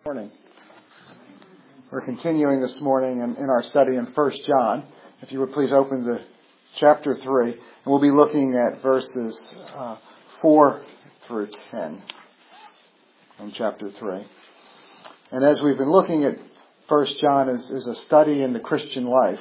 Morning. We're continuing this morning in our study in 1 John. If you would please open to chapter 3, and we'll be looking at verses 4 through 10 in chapter 3. And as we've been looking at 1 John is a study in the Christian life,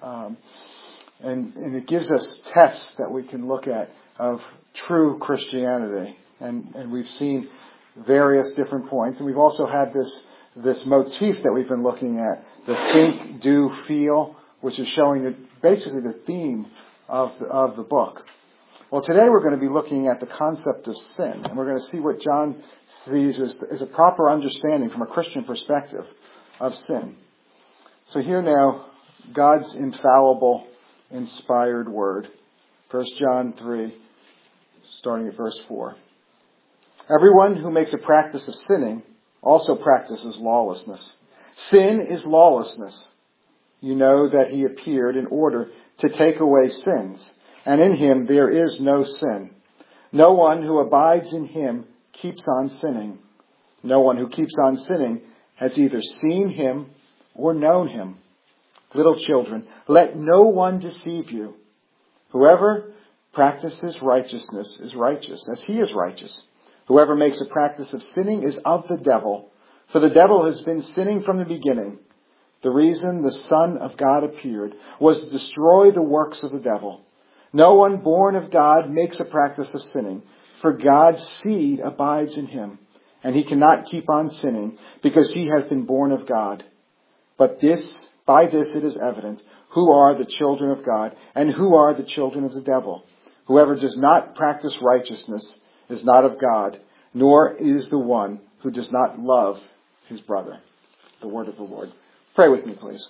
and it gives us tests that we can look at of true Christianity. And we've seen various different points, and we've also had this motif that we've been looking at, the think, do, feel, which is showing basically the theme of the book. Well, today we're going to be looking at the concept of sin, and we're going to see what John sees as a proper understanding from a Christian perspective of sin. So here now, God's infallible, inspired word. 1 John 3, starting at verse 4. Everyone who makes a practice of sinning also practices lawlessness. Sin is lawlessness. You know that he appeared in order to take away sins, and in him there is no sin. No one who abides in him keeps on sinning. No one who keeps on sinning has either seen him or known him. Little children, let no one deceive you. Whoever practices righteousness is righteous, as he is righteous. Whoever makes a practice of sinning is of the devil, for the devil has been sinning from the beginning. The reason the Son of God appeared was to destroy the works of the devil. No one born of God makes a practice of sinning, for God's seed abides in him, and he cannot keep on sinning because he has been born of God. But by this it is evident who are the children of God and who are the children of the devil. Whoever does not practice righteousness is not of God, nor is the one who does not love his brother. The word of the Lord. Pray with me, please.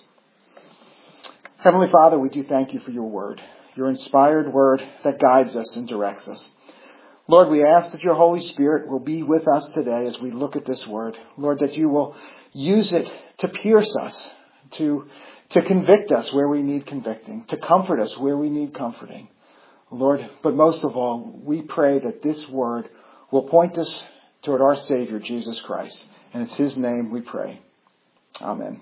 Heavenly Father, we do thank you for your word, your inspired word that guides us and directs us. Lord, we ask that your Holy Spirit will be with us today as we look at this word. Lord, that you will use it to pierce us, to convict us where we need convicting, to comfort us where we need comforting. Lord, but most of all, we pray that this word will point us toward our Savior, Jesus Christ. And it's his name we pray. Amen.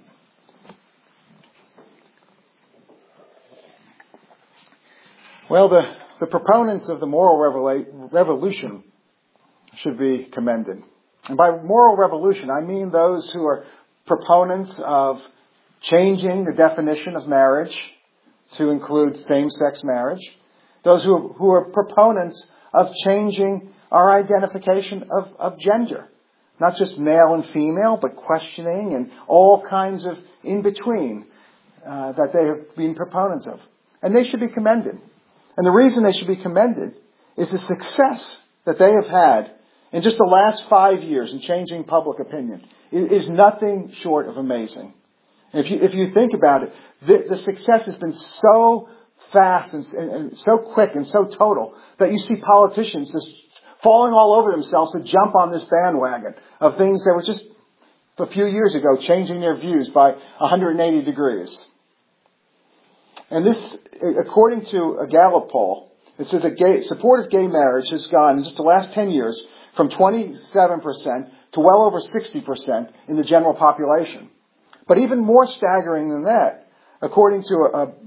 Well, the proponents of the moral revolution should be commended. And by moral revolution, I mean those who are proponents of changing the definition of marriage to include same-sex marriage. Those who are proponents of changing our identification of gender. Not just male and female, but questioning and all kinds of in-between that they have been proponents of. And they should be commended. And the reason they should be commended is the success that they have had in just the last 5 years in changing public opinion. It is nothing short of amazing. And if you think about it, the success has been so fast and so quick and so total that you see politicians just falling all over themselves to jump on this bandwagon of things that were just a few years ago changing their views by 180 degrees. And this, according to a Gallup poll, it says that support of gay marriage has gone in just the last 10 years from 27% to well over 60% in the general population. But even more staggering than that, according to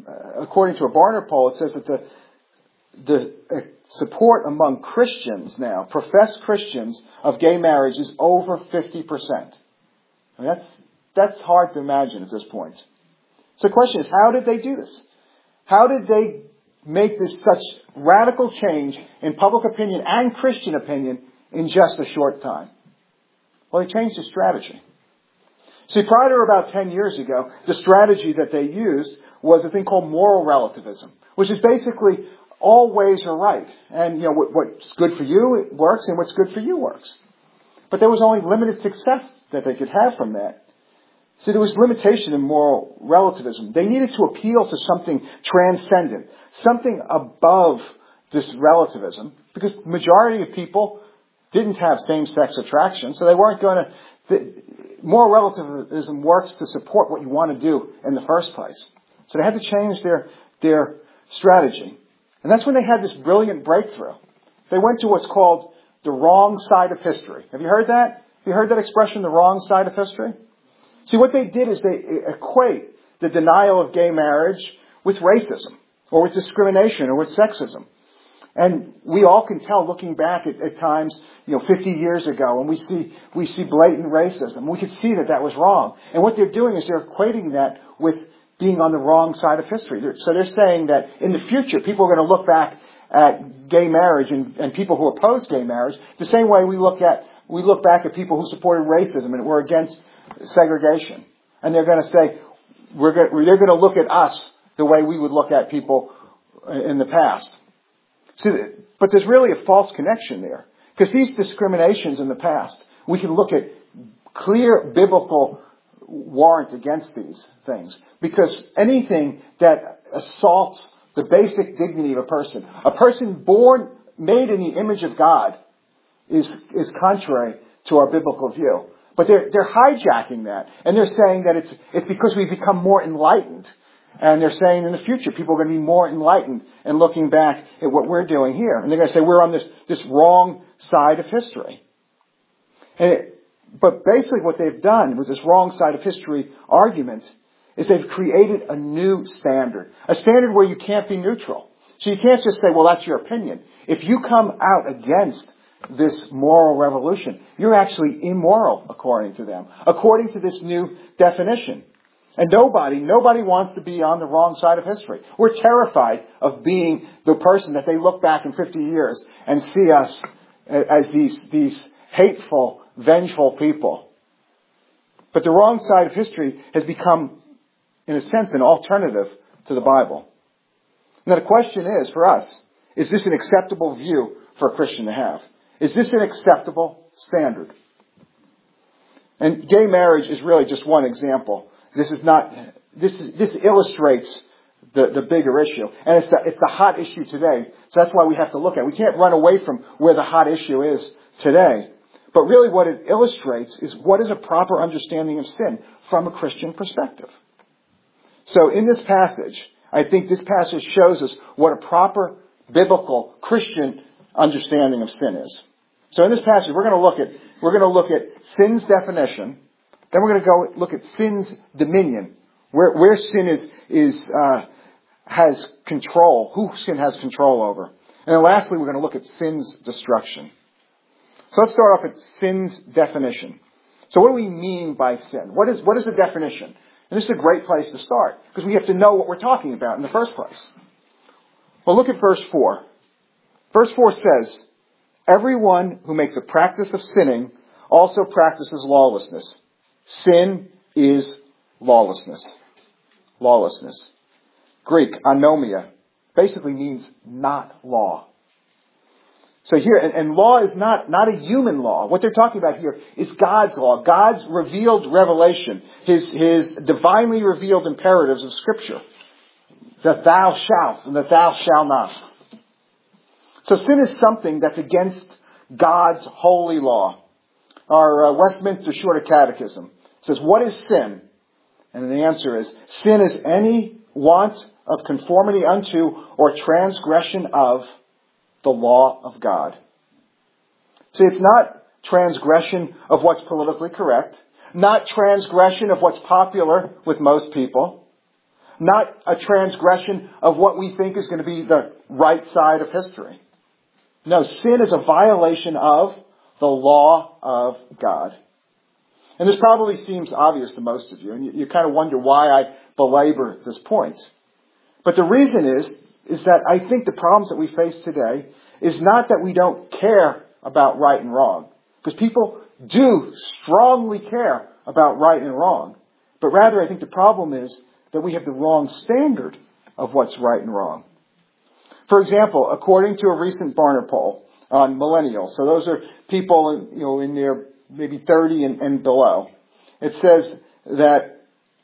a Barna poll, it says that the support among Christians now, professed Christians, of gay marriage is over 50%. I mean, that's hard to imagine at this point. So the question is, how did they do this? How did they make this such radical change in public opinion and Christian opinion in just a short time? Well, they changed their strategy. See, prior to about 10 years ago, the strategy that they used was a thing called moral relativism, which is basically all ways are right. And, what's good for you works and what's good for you works. But there was only limited success that they could have from that. See, there was limitation in moral relativism. They needed to appeal to something transcendent, something above this relativism, because the majority of people didn't have same-sex attraction, so they weren't going to... Moral relativism works to support what you want to do in the first place. So they had to change their strategy. And that's when they had this brilliant breakthrough. They went to what's called the wrong side of history. Have you heard that? You heard that expression, the wrong side of history? See, what they did is they equate the denial of gay marriage with racism, or with discrimination, or with sexism. And we all can tell, looking back at times, 50 years ago, and we see blatant racism. We could see that was wrong. And what they're doing is they're equating that with being on the wrong side of history. So they're saying that in the future, people are going to look back at gay marriage and people who oppose gay marriage the same way we look back at people who supported racism and were against segregation. And they're going to say, they're going to look at us the way we would look at people in the past. See, but there's really a false connection there. Because these discriminations in the past, we can look at clear biblical warrant against these things. Because anything that assaults the basic dignity of a person made in the image of God, is contrary to our biblical view. But they're hijacking that. And they're saying that it's because we've become more enlightened. And they're saying in the future, people are going to be more enlightened and looking back at what we're doing here. And they're going to say we're on this wrong side of history. But basically what they've done with this wrong side of history argument is they've created a new standard. A standard where you can't be neutral. So you can't just say, well, that's your opinion. If you come out against this moral revolution, you're actually immoral according to them. According to this new definition. And nobody wants to be on the wrong side of history. We're terrified of being the person that they look back in 50 years and see us as these hateful, vengeful people. But the wrong side of history has become, in a sense, an alternative to the Bible. Now the question is, for us, is this an acceptable view for a Christian to have? Is this an acceptable standard? And gay marriage is really just one example. This illustrates the bigger issue. And it's the hot issue today. So that's why we have to look at it. We can't run away from where the hot issue is today. But really what it illustrates is what is a proper understanding of sin from a Christian perspective. So in this passage, I think this passage shows us what a proper biblical Christian understanding of sin is. So in this passage, we're going to look at sin's definition. Then we're going to go look at sin's dominion, where sin has control, who sin has control over. And then lastly, we're going to look at sin's destruction. So let's start off at sin's definition. So what do we mean by sin? What is the definition? And this is a great place to start, because we have to know what we're talking about in the first place. Well, look at verse 4. Verse 4 says, "Everyone who makes a practice of sinning also practices lawlessness. Sin is lawlessness." Lawlessness. Greek, anomia, basically means not law. So here, and law is not a human law. What they're talking about here is God's law, God's revealed revelation, His divinely revealed imperatives of Scripture. That thou shalt and that thou shalt not. So sin is something that's against God's holy law. Our Westminster Shorter Catechism says, what is sin? And the answer is, sin is any want of conformity unto or transgression of the law of God. See, it's not transgression of what's politically correct, not transgression of what's popular with most people, not a transgression of what we think is going to be the right side of history. No, sin is a violation of the law of God. And this probably seems obvious to most of you, and you kind of wonder why I belabor this point. But the reason is that I think the problems that we face today is not that we don't care about right and wrong, because people do strongly care about right and wrong, but rather I think the problem is that we have the wrong standard of what's right and wrong. For example, according to a recent Barna poll on millennials, so those are people in their maybe 30 and below, it says that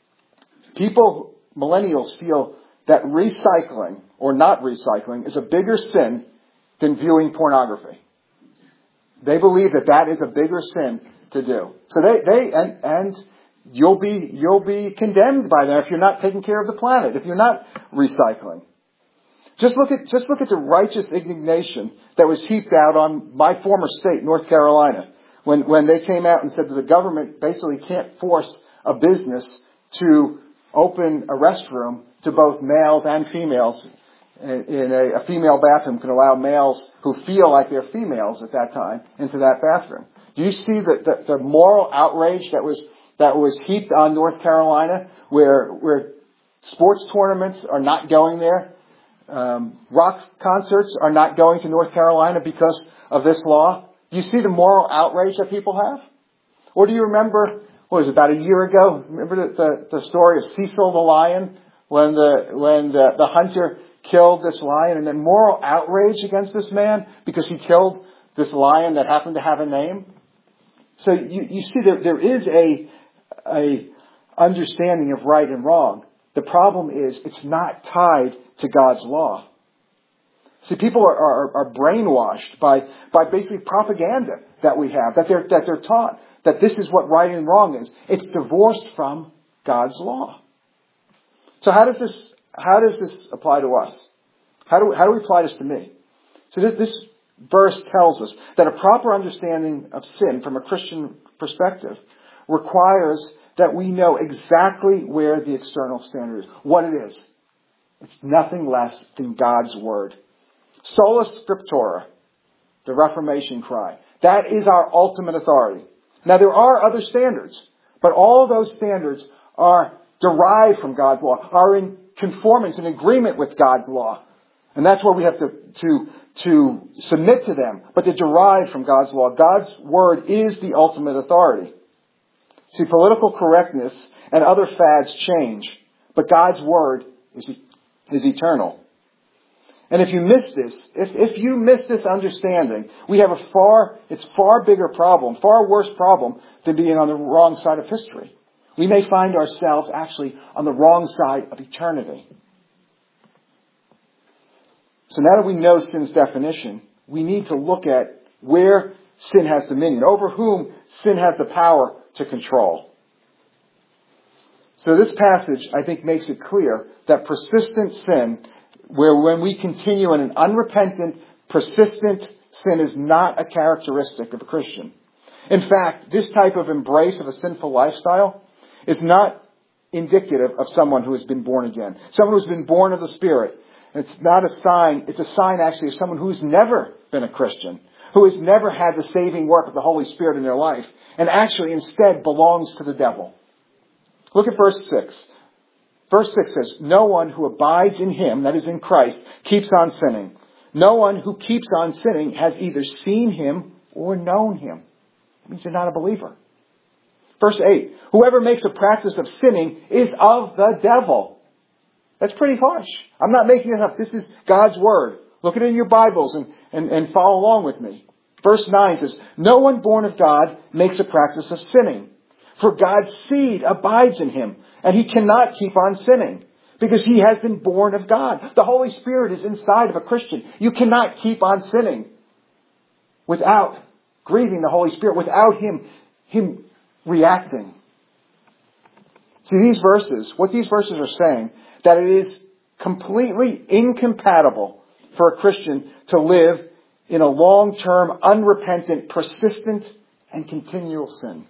millennials feel that recycling or not recycling is a bigger sin than viewing pornography. They believe that is a bigger sin to do. So and you'll be condemned by that if you're not taking care of the planet, if you're not recycling. Just look at the righteous indignation that was heaped out on my former state, North Carolina, when they came out and said that the government basically can't force a business to open a restroom to both males and females. In a female bathroom can allow males who feel like they're females at that time into that bathroom. Do you see the moral outrage that was heaped on North Carolina, where sports tournaments are not going there? Rock concerts are not going to North Carolina because of this law. Do you see the moral outrage that people have? Or do you remember, what was it, about a year ago? Remember the story of Cecil the lion, when the hunter killed this lion, and then moral outrage against this man because he killed this lion that happened to have a name? So you see that there is a understanding of right and wrong. The problem is it's not tied to God's law. See, people are brainwashed by basically propaganda that we have, that they're taught that this is what right and wrong is. It's divorced from God's law. So how does this apply to us? How do we apply this to me? So this verse tells us that a proper understanding of sin from a Christian perspective requires that we know exactly where the external standard is, what it is. It's nothing less than God's Word. Sola Scriptura, the Reformation cry. That is our ultimate authority. Now there are other standards, but all those standards are derived from God's law, are in conformance and agreement with God's law. And that's where we have to submit to them, but they're derived from God's law. God's Word is the ultimate authority. See, political correctness and other fads change, but God's Word is eternal. And if you miss this, if you miss this understanding, we have it's far bigger problem, far worse problem than being on the wrong side of history. We may find ourselves actually on the wrong side of eternity. So now that we know sin's definition, we need to look at where sin has dominion, over whom sin has the power to control. So this passage, I think, makes it clear that persistent sin, where when we continue in an unrepentant, persistent sin, is not a characteristic of a Christian. In fact, this type of embrace of a sinful lifestyle is not indicative of someone who has been born again. Someone who's been born of the Spirit. It's not a sign, it's a sign actually of someone who's never been a Christian, who has never had the saving work of the Holy Spirit in their life, and actually instead belongs to the devil. Look at verse 6. Verse 6 says, no one who abides in Him, that is in Christ, keeps on sinning. No one who keeps on sinning has either seen Him or known Him. It means they're not a believer. Verse 8, whoever makes a practice of sinning is of the devil. That's pretty harsh. I'm not making it up. This is God's Word. Look at it in your Bibles and follow along with me. Verse 9 says, no one born of God makes a practice of sinning, for God's seed abides in him, and he cannot keep on sinning, because he has been born of God. The Holy Spirit is inside of a Christian. You cannot keep on sinning without grieving the Holy Spirit, without Him reacting. See, what these verses are saying, that it is completely incompatible for a Christian to live in a long-term, unrepentant, persistent, and continual sin.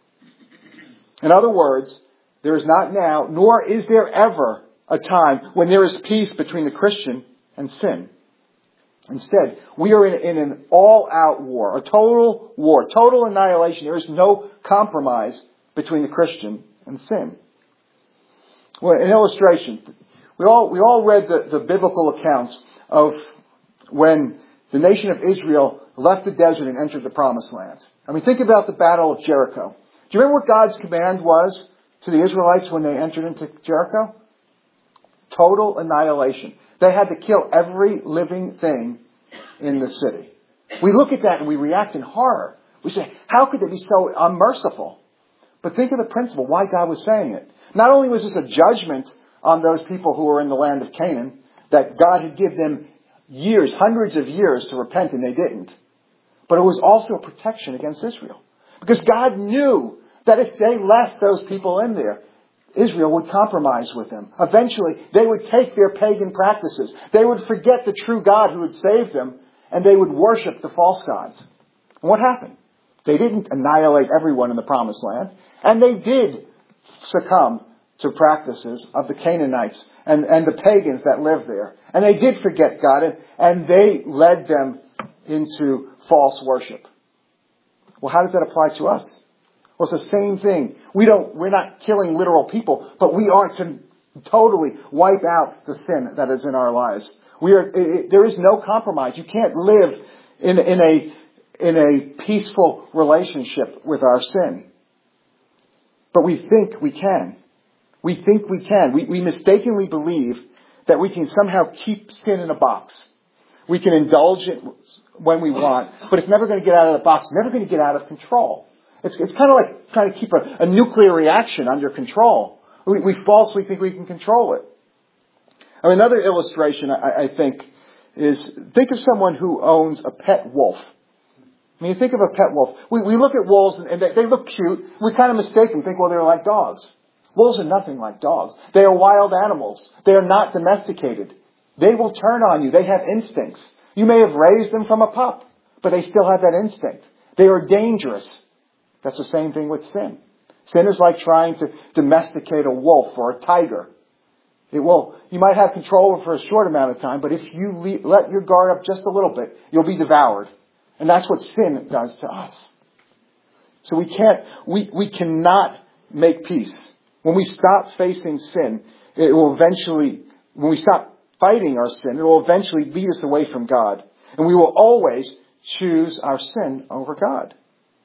In other words, there is not now, nor is there ever, a time when there is peace between the Christian and sin. Instead, we are in an all-out war, a total war, total annihilation. There is no compromise between the Christian and sin. Well, an illustration. We all read the biblical accounts of when the nation of Israel left the desert and entered the Promised Land. I mean, think about the Battle of Jericho. Do you remember what God's command was to the Israelites when they entered into Jericho? Total annihilation. They had to kill every living thing in the city. We look at that and we react in horror. We say, how could they be so unmerciful? But think of the principle, why God was saying it. Not only was this a judgment on those people who were in the land of Canaan, that God had given them years, hundreds of years to repent, and they didn't. But it was also a protection against Israel. Because God knew that if they left those people in there, Israel would compromise with them. Eventually, they would take their pagan practices. They would forget the true God who had saved them, and they would worship the false gods. And what happened? They didn't annihilate everyone in the promised land. And they did succumb to practices of the Canaanites and the pagans that lived there. And they did forget God, and they led them into false worship. Well, how does that apply to us? Well, it's the same thing. We're not killing literal people, but we are to totally wipe out the sin that is in our lives. There is no compromise. You can't live in a peaceful relationship with our sin. But we think we can. We think we can. We mistakenly believe that we can somehow keep sin in a box. We can indulge it when we want, but it's never going to get out of the box. It's never going to get out of control. It's kind of like trying to keep a nuclear reaction under control. We falsely think we can control it. Another illustration, I think, is think of someone who owns a pet wolf. I mean, think of a pet wolf. We look at wolves and they look cute. We kind of mistake them, think, well, they're like dogs. Wolves are nothing like dogs. They are wild animals. They are not domesticated. They will turn on you. They have instincts. You may have raised them from a pup, but they still have that instinct. They are dangerous. That's the same thing with sin. Sin is like trying to domesticate a wolf or a tiger. You might have control over it for a short amount of time, but if you let your guard up just a little bit, you'll be devoured. And that's what sin does to us. So we cannot make peace. When we stop facing sin, when we stop fighting our sin, it will eventually lead us away from God. And we will always choose our sin over God.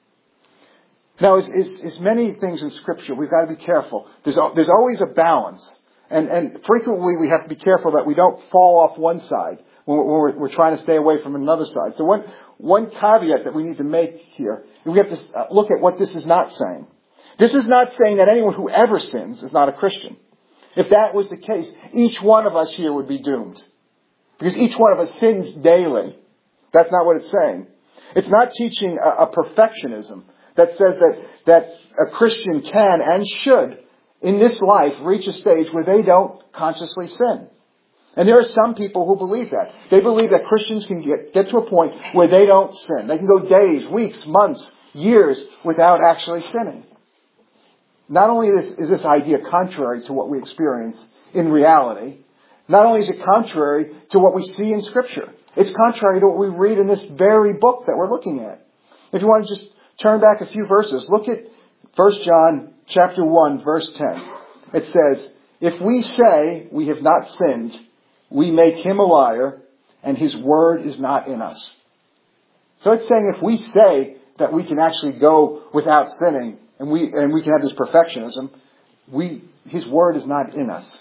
Now, as many things in Scripture, we've got to be careful. There's always a balance. And frequently we have to be careful that we don't fall off one side when we're trying to stay away from another side. So one caveat that we need to make here, we have to look at what this is not saying. This is not saying that anyone who ever sins is not a Christian. If that was the case, each one of us here would be doomed. Because each one of us sins daily. That's not what it's saying. It's not teaching a perfectionism that says that a Christian can and should, in this life, reach a stage where they don't consciously sin. And there are some people who believe that. They believe that Christians can get to a point where they don't sin. They can go days, weeks, months, years without actually sinning. Not only is this idea contrary to what we experience in reality, not only is it contrary to what we see in Scripture, it's contrary to what we read in this very book that we're looking at. If you want to just turn back a few verses, look at 1 John chapter 1, verse 10. It says, "If we say we have not sinned, we make him a liar, and his word is not in us." So it's saying if we say that we can actually go without sinning, and we can have this perfectionism, his word is not in us.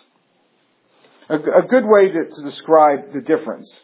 A good way to describe the difference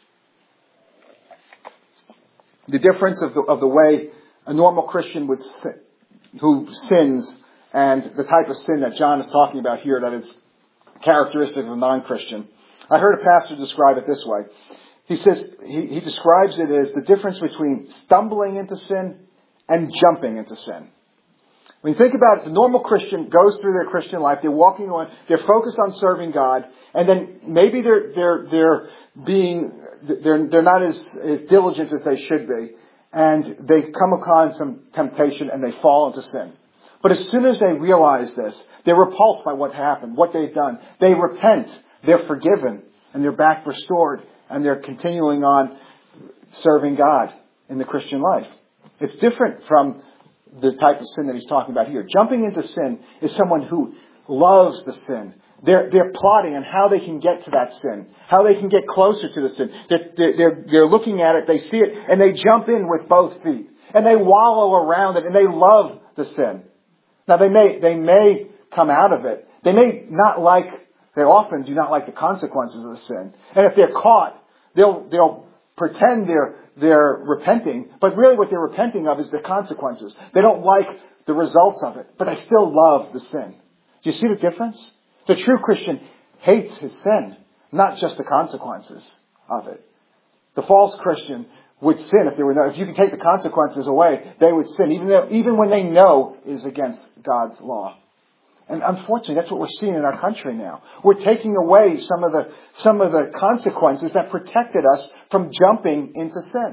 of the way a normal Christian who sins and the type of sin that John is talking about here that is characteristic of a non-Christian. I heard a pastor describe it this way. He says, he describes it as the difference between stumbling into sin and jumping into sin. When you think about it, the normal Christian goes through their Christian life, they're walking on, they're focused on serving God, and then maybe they're not as diligent as they should be, and they come upon some temptation and they fall into sin. But as soon as they realize this, they're repulsed by what happened, what they've done. They repent, they're forgiven, and they're back restored, and they're continuing on serving God in the Christian life. It's different from the type of sin that he's talking about here. Jumping into sin is someone who loves the sin. They're plotting on how they can get to that sin, how they can get closer to the sin. They're looking at it, they see it, and they jump in with both feet. And they wallow around it, and they love the sin. Now they may come out of it. They often do not like the consequences of the sin. And if they're caught, they'll pretend they're repenting, but really what they're repenting of is the consequences. They don't like the results of it, but they still love the sin. Do you see the difference? The true Christian hates his sin, not just the consequences of it. The false Christian would sin if you could take the consequences away, they would sin, even when they know it is against God's law. And unfortunately, that's what we're seeing in our country now. We're taking away some of the consequences that protected us from jumping into sin.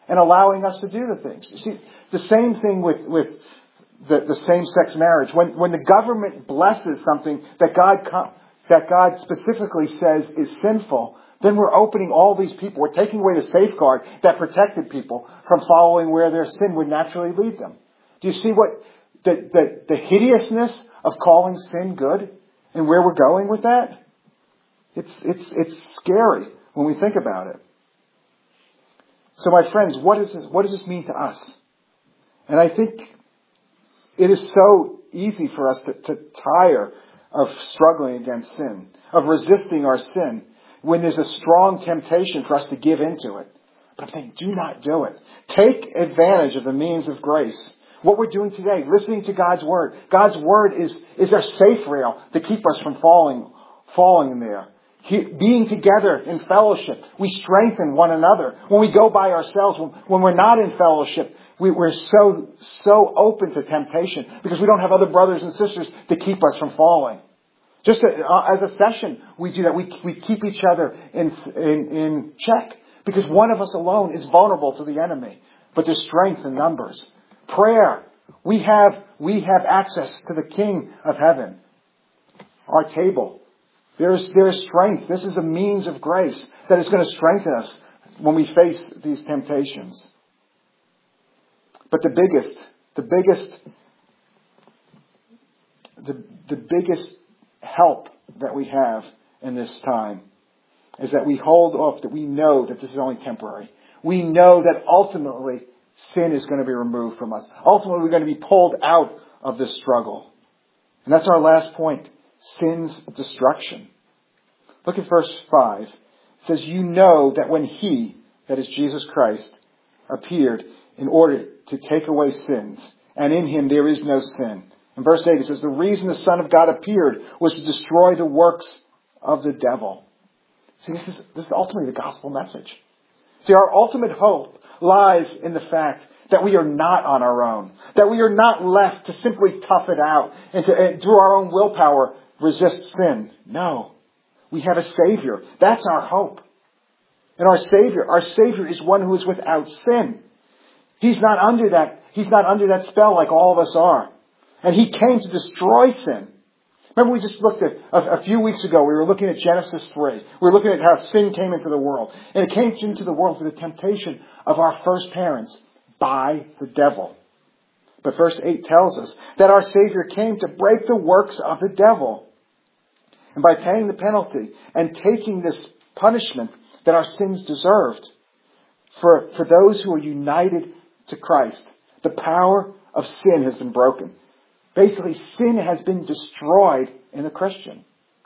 and allowing us to do the things. You see, the same thing with the same-sex marriage. When the government blesses something that God specifically says is sinful, then we're opening all these people. We're taking away the safeguard that protected people from following where their sin would naturally lead them. Do you see what the hideousness of calling sin good and where we're going with that? It's scary when we think about it. So my friends, what does this mean to us? And I think it is so easy for us to tire of struggling against sin, of resisting our sin, when there's a strong temptation for us to give into it. But I'm saying, do not do it. Take advantage of the means of grace. What we're doing today, listening to God's Word. God's Word is our safe rail to keep us from falling in there. Being together in fellowship, we strengthen one another. When we go by ourselves, when we're not in fellowship, we're so open to temptation because we don't have other brothers and sisters to keep us from falling. Just as a session, we do that. We keep each other in check because one of us alone is vulnerable to the enemy. But there's strength in numbers. Prayer. We have access to the King of Heaven. Our table. There is strength. This is a means of grace that is going to strengthen us when we face these temptations. But the biggest help that we have in this time is that we hold off, that we know that this is only temporary. We know that ultimately sin is going to be removed from us. Ultimately we're going to be pulled out of this struggle. And that's our last point. Sin's destruction. Look at verse 5. It says, you know that when He, that is Jesus Christ, appeared in order to take away sins, and in Him there is no sin. In verse 8 it says, the reason the Son of God appeared was to destroy the works of the devil. See, this is ultimately the gospel message. See, our ultimate hope lies in the fact that we are not on our own. That we are not left to simply tough it out and through our own willpower, resist sin. No. We have a Savior. That's our hope. And our Savior is one who is without sin. He's not under that spell like all of us are. And He came to destroy sin. Remember we just looked at, a few weeks ago, we were looking at Genesis 3. We were looking at how sin came into the world. And it came into the world through the temptation of our first parents by the devil. But verse 8 tells us that our Savior came to break the works of the devil. And by paying the penalty and taking this punishment that our sins deserved, for those who are united to Christ, the power of sin has been broken. Basically, sin has been destroyed in a Christian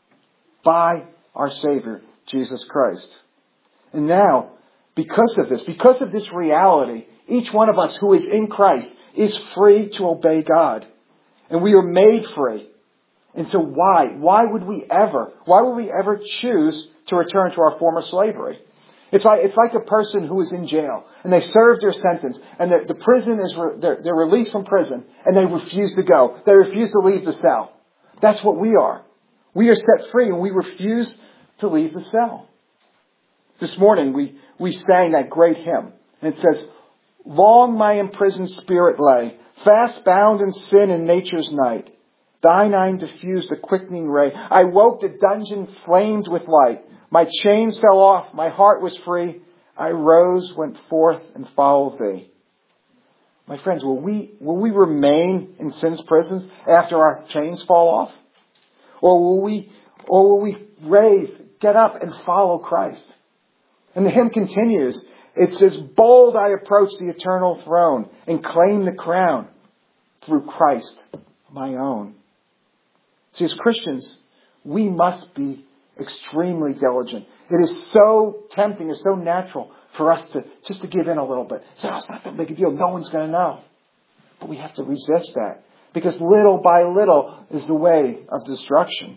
by our Savior, Jesus Christ. And now, because of this reality, each one of us who is in Christ is free to obey God. And we are made free. And so why? Why would we ever choose to return to our former slavery? It's like a person who is in jail and they served their sentence and the prison they're released from prison and they refuse to go. They refuse to leave the cell. That's what we are. We are set free and we refuse to leave the cell. This morning we sang that great hymn and it says, long my imprisoned spirit lay, fast bound in sin and nature's night. Thine eye diffused the quickening ray. I woke, the dungeon flamed with light. My chains fell off, my heart was free. I rose, went forth, and followed Thee. My friends, will we remain in sin's prisons after our chains fall off? Or will we rave, get up, and follow Christ? And the hymn continues. It says, bold I approach the eternal throne and claim the crown through Christ my own. See, as Christians, we must be extremely diligent. It is so tempting, it's so natural for us to give in a little bit. Say, it's not that big a deal. No one's going to know. But we have to resist that. Because little by little is the way of destruction.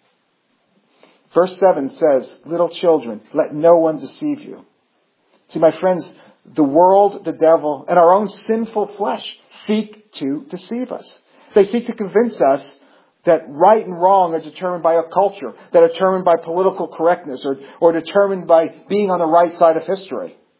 Verse 7 says, little children, let no one deceive you. See, my friends, the world, the devil, and our own sinful flesh seek to deceive us. They seek to convince us that right and wrong are determined by a culture, that are determined by political correctness, or determined by being on the right side of history.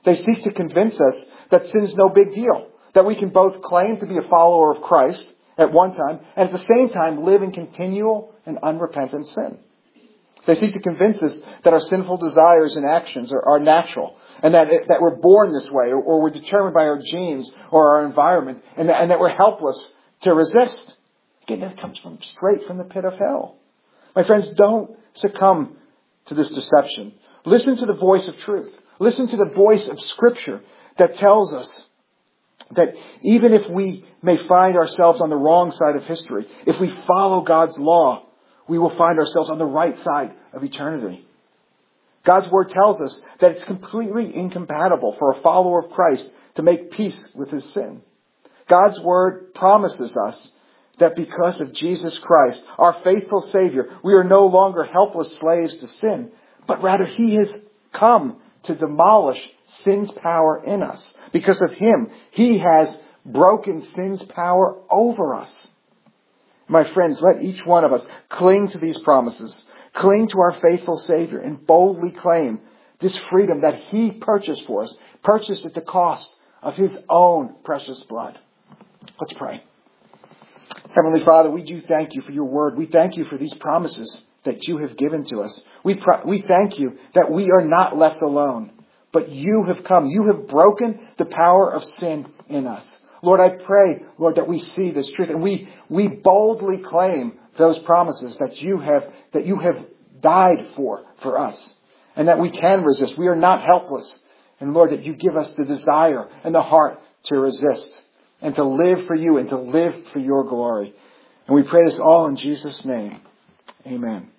They seek to convince us that sin's no big deal, that we can both claim to be a follower of Christ at one time and at the same time live in continual and unrepentant sin. They seek to convince us that our sinful desires and actions are natural and that we're born this way or we're determined by our genes or our environment and that we're helpless to resist. Again, that comes straight from the pit of hell. My friends, don't succumb to this deception. Listen to the voice of truth. Listen to the voice of Scripture that tells us that even if we may find ourselves on the wrong side of history, if we follow God's law, we will find ourselves on the right side of eternity. God's Word tells us that it's completely incompatible for a follower of Christ to make peace with his sin. God's Word promises us that because of Jesus Christ, our faithful Savior, we are no longer helpless slaves to sin, but rather He has come to demolish sin's power in us. Because of Him, He has broken sin's power over us. My friends, let each one of us cling to these promises, cling to our faithful Savior, and boldly claim this freedom that He purchased for us, purchased at the cost of His own precious blood. Let's pray. Heavenly Father, we do thank You for Your Word. We thank You for these promises that You have given to us. We thank You that we are not left alone, but You have come. You have broken the power of sin in us. Lord, I pray, Lord, that we see this truth and we boldly claim those promises that You have died for us and that we can resist. We are not helpless. And Lord, that You give us the desire and the heart to resist and to live for You and to live for Your glory. And we pray this all in Jesus' name. Amen.